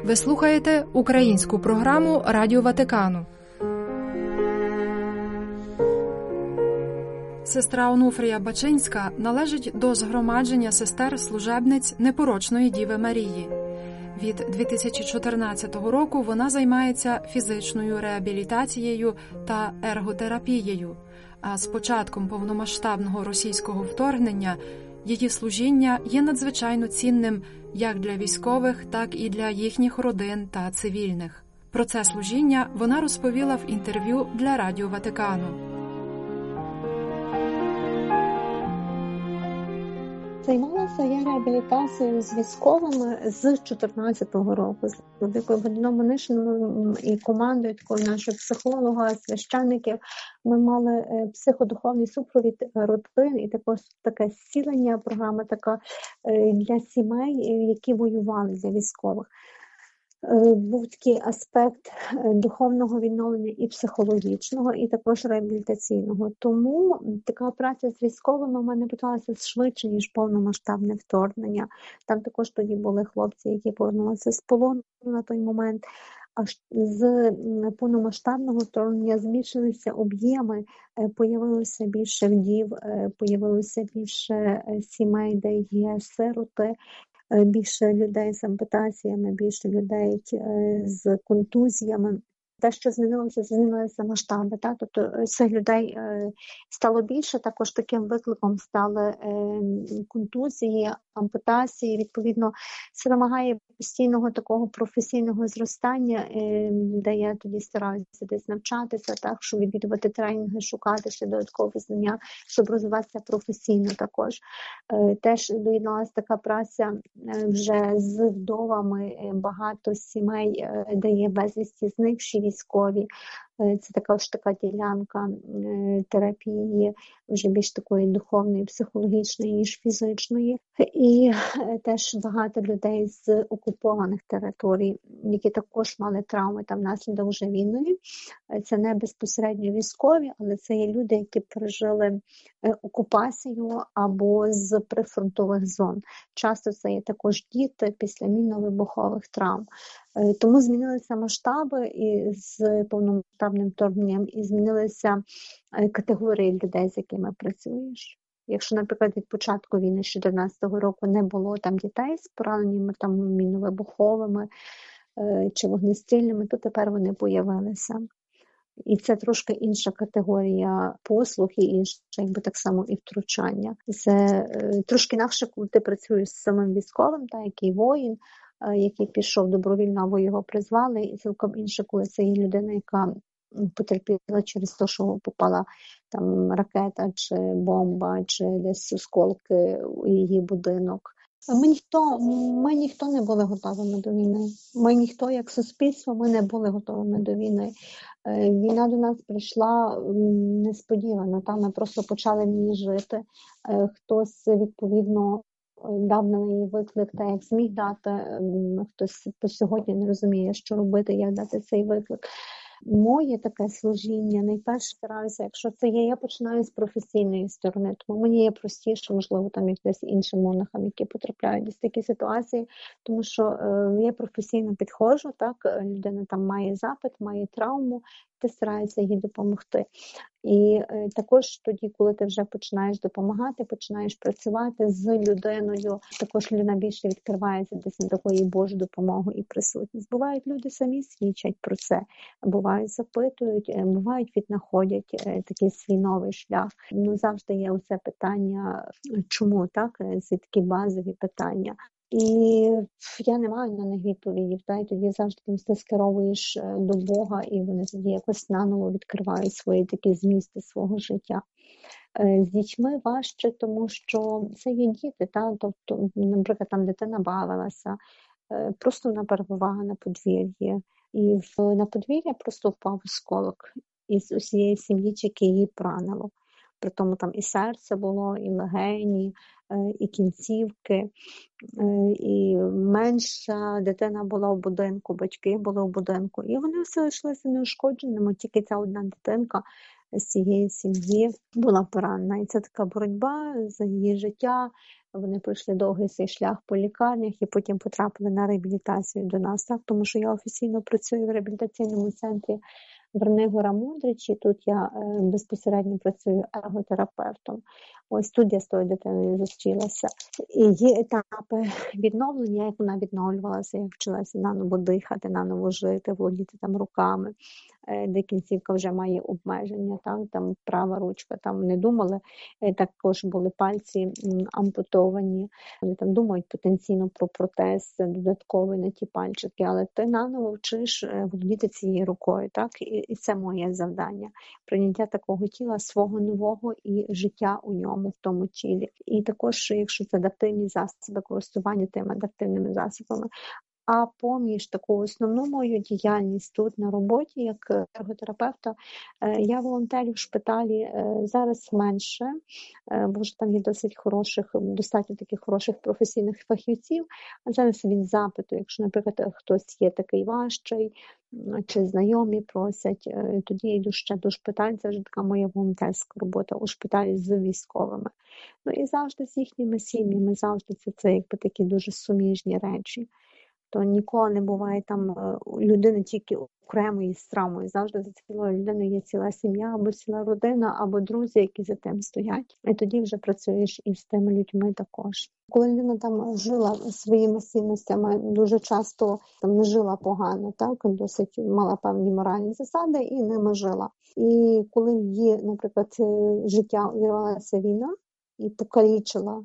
Ви слухаєте українську програму Радіо Ватикану. Сестра Онуфрія Бачинська належить до згромадження сестер-служебниць Непорочної Діви Марії. Від 2014 року вона займається фізичною реабілітацією та ерготерапією, а з початком повномасштабного російського вторгнення її служіння є надзвичайно цінним як для військових, так і для їхніх родин та цивільних. Про це служіння вона розповіла в інтерв'ю для Радіо Ватикану. Займалася я реабілітацією з військовими з 2014 року. З Владикою Богданом Онишиним і командою такою нашого психолога, священників. Ми мали психодуховний супровід родин і також таке зцілення, програма така для сімей, які воювали за військових. Був такий аспект духовного відновлення і психологічного, і також реабілітаційного. Тому така праця з військовими в мене почалася швидше, ніж повномасштабне вторгнення. Там також тоді були хлопці, які повернулися з полону на той момент. Аж з повномасштабного вторгнення збільшилися об'єми, появилося більше вдів, появилося більше сімей, де є сироти, більше людей з ампутаціями, більше людей з контузіями. Те, що змінилися масштаби. Тобто цих людей стало більше, також таким викликом стали контузії, ампутації. Відповідно, це вимагає постійного такого професійного зростання, де я тоді стараюся десь навчатися, так, щоб відвідувати тренінги, шукати ще додаткові знання, щоб розвиватися професійно також. Теж доєдналася така праця вже з вдовами, багато сімей, де є безвісті зникші військові. Це також така ділянка терапії, вже більш такої духовної, психологічної, ніж фізичної. І теж багато людей з окупованих територій, які також мали травми там внаслідок вже війни. Це не безпосередньо військові, але це є люди, які пережили окупацію або з прифронтових зон. Часто це є також діти після мінно-вибухових травм. Тому змінилися масштаби і з повномасштабним вторгненням, і змінилися категорії людей, з якими працюєш. Якщо, наприклад, від початку війни з 2014 року не було там дітей з пораненнями там мінно-вибуховими чи вогнестрільними, то тепер вони появилися. І це трошки інша категорія послуг і інше, якби так само і втручання. Це трошки інакше, коли ти працюєш з самим військовим, та який воїн, який пішов добровільно, або його призвали, і цілком інше, коли це є людина, яка потерпіла через те, що попала там ракета, чи бомба, чи десь осколки у її будинок. Ми ніхто не були готовими до війни. Ми ніхто, як суспільство, ми не були готовими до війни. Війна до нас прийшла несподівано. Там ми просто почали в ній жити. Хтось, відповідно, дав на неї виклик, та як зміг дати. Хтось по сьогодні не розуміє, що робити, як дати цей виклик. Моє таке служіння, найперше стараюся, якщо це є, я починаю з професійної сторони, тому мені є простіше, можливо, там якось іншим монахам, які потрапляють до такі ситуації, тому що я професійно підходжу, так, людина там має запит, має травму, ти стараєшся їй допомогти. І також тоді, коли ти вже починаєш допомагати, починаєш працювати з людиною, також людина більше відкривається десь на такої Божу допомогу і присутність. Бувають люди самі свідчать про це, бувають запитують, бувають віднаходять такий свій новий шлях. Завжди є оце питання, чому, так, це такі базові питання. І я не маю на них відповідів, та й тоді завжди ти скеровуєш до Бога, і вони тоді якось наново відкривають свої такі змісти свого життя. З дітьми важче, тому що це є діти, та? Тобто, наприклад, там дитина бавилася, просто вона перебувала на подвір'ї, і на подвір'я просто впав осколок із усієї сім'ї, яке її поранило. При тому там і серце було, і легені, і кінцівки, і менша дитина була в будинку, батьки були в будинку. І вони все лишилися неушкодженими, тільки ця одна дитинка з цієї сім'ї була поранена. І це така боротьба за її життя, Вони пройшли довгий цей шлях по лікарнях і потім потрапили на реабілітацію до нас, так? Тому що я офіційно працюю в реабілітаційному центрі Вернигора-Мудричі. Тут я безпосередньо працюю ерготерапевтом. Ось тут я з тою дитиною зустрілася. І є етапи відновлення, як вона відновлювалася, як вчилася наново дихати, наново жити, володіти там руками, де кінцівка вже має обмеження, так? Там права ручка, там не думали, також були пальці ампутовані. Вони там думають потенційно про протез додатковий на ті пальчики, але ти наново вчиш володіти цією рукою, так? І це моє завдання. Прийняття такого тіла, свого нового і життя у ньому, в тому тілі. І також, якщо це адаптивні засоби, користування тими адаптивними засобами. А поміж таку основну мою діяльність тут на роботі, як ерготерапевта, я волонтерю в шпиталі зараз менше, бо вже там є достатньо таких хороших професійних фахівців, а зараз від запиту, якщо, наприклад, хтось є такий важчий, чи знайомі просять, тоді я йду ще до шпиталю, це вже така моя волонтерська робота у шпиталі з військовими. Ну і завжди з їхніми сім'ями, завжди це якби такі дуже суміжні речі. То ніколи не буває там людини тільки окремої з травмою. Завжди за цілою людиною є ціла сім'я, або ціла родина, або друзі, які за тим стоять. І тоді вже працюєш і з тими людьми також. Коли людина там жила своїми цінностями, дуже часто там не жила погано, так, досить мала певні моральні засади і ними жила. І коли її, наприклад, життя увірвалася війна і покалічила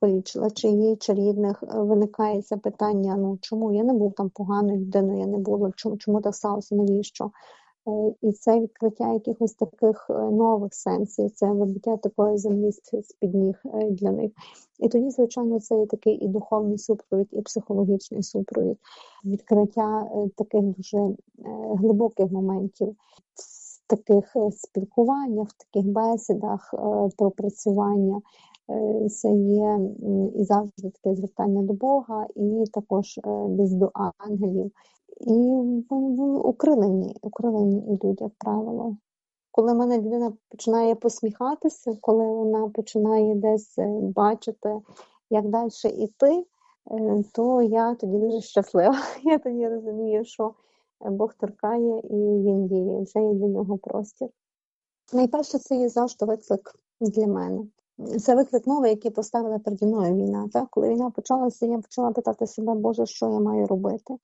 чиї, чи рідних, виникає це питання, чому я не був там поганою людиною, я не була, чому так сталося, навіщо? І це відкриття якихось таких нових сенсів, це вибиття такої землі з-під ніг для них. І тоді, звичайно, це є такий і духовний супровід, і психологічний супровід, відкриття таких дуже глибоких моментів, в таких спілкуваннях, в таких бесідах, пропрацювання. Це є і завжди таке звертання до Бога, і також десь до ангелів. І укрилені йдуть, як правило. Коли мене людина починає посміхатися, коли вона починає десь бачити, як далі йти, то я тоді дуже щаслива. Я тоді розумію, що Бог торкає і Він діє, вже є для нього простір. Найперше, це є завжди виклик для мене. Це виклик новий, який поставила переді мною війна. Так? Коли війна почалася, я почала питати себе, Боже, що я маю робити?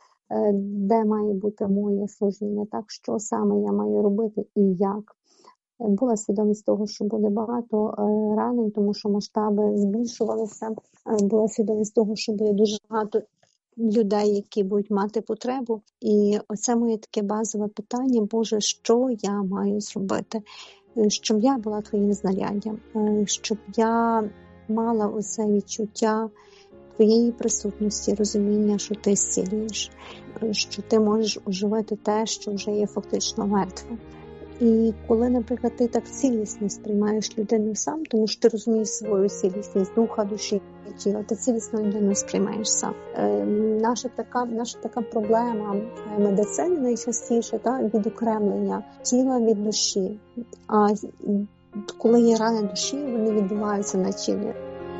Де має бути моє служіння? Так? Що саме я маю робити і як? Була свідомість того, що буде багато ранень, тому що масштаби збільшувалися. Була свідомість того, що буде дуже багато людей, які будуть мати потребу. І оце моє таке базове питання, Боже, що я маю зробити? Щоб я була твоїм знаряддям, щоб я мала оце відчуття твоєї присутності, розуміння, що ти зцілюєш, що ти можеш оживити те, що вже є фактично мертве. І коли, наприклад, ти так цілісно сприймаєш людину сам, тому що ти розумієш свою цілісність духа, душі і тіла, ти цілісно людину сприймаєш сам. Наша така проблема медицини найчастіше відокремлення тіла від душі. А коли є рани душі, вони відбуваються на тілі.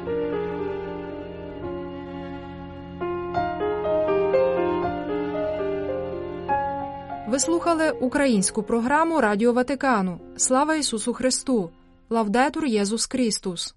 Ви слухали українську програму Радіо Ватикану. Слава Ісусу Христу! Лавдетур Єсус Христос!